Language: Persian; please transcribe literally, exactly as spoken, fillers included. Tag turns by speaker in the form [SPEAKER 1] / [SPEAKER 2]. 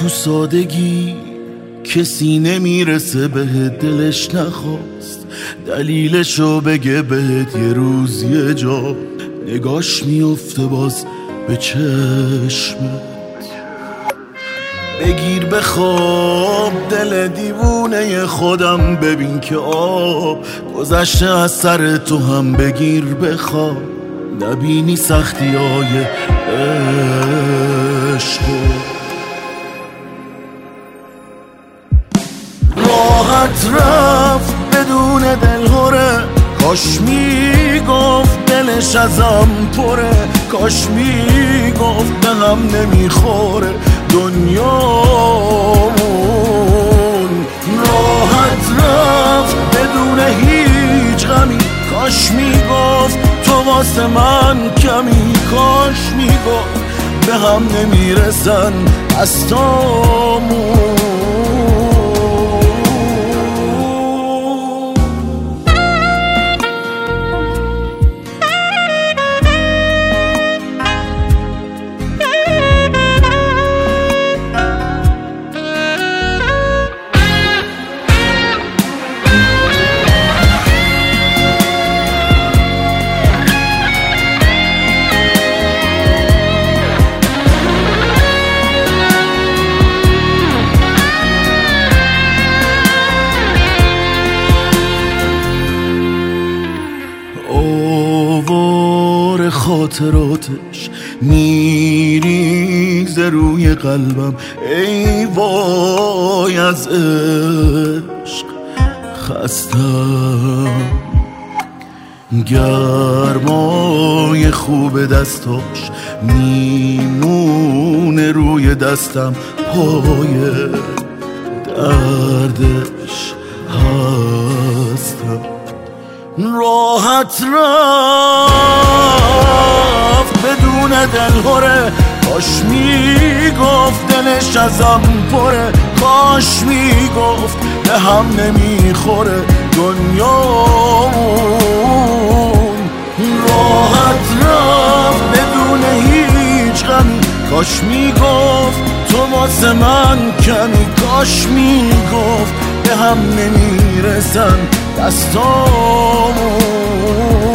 [SPEAKER 1] تو سادگی کسی نمیرسه بهت، دلش نخواست دلیلشو بگه بهت، یه روز یه جا نگاش میفته باز به چشمت. بگیر بخواب دل دیوونه خودم، ببین که آب گذشته از سر تو هم. بگیر بخواب نبینی سختی های عشق. راحت رفت بدون دلهوره، کاش میگفت دلش ازم پره، کاش میگفت به هم نمیخوره دنیامون. راحت رفت بدون هیچ غمی، کاش میگفت تو واسه من کمی، کاش میگفت به هم نمیرسن دستامون. آوار خاطراتش میریزه روی قلبم، ای وای از عشق خستم. گرمای خوب دستاش میمونه روی دستم، پای دردش هستم. راحت رفت بدون دلهوره، کاش میگفت دلش ازم پره، کاش میگفت به هم نمیخوره دنیامون. راحت رفت بدون هیچ غمی، کاش میگفت تو واسه من کمی، کاش میگفت به هم نمیرسن دستامون.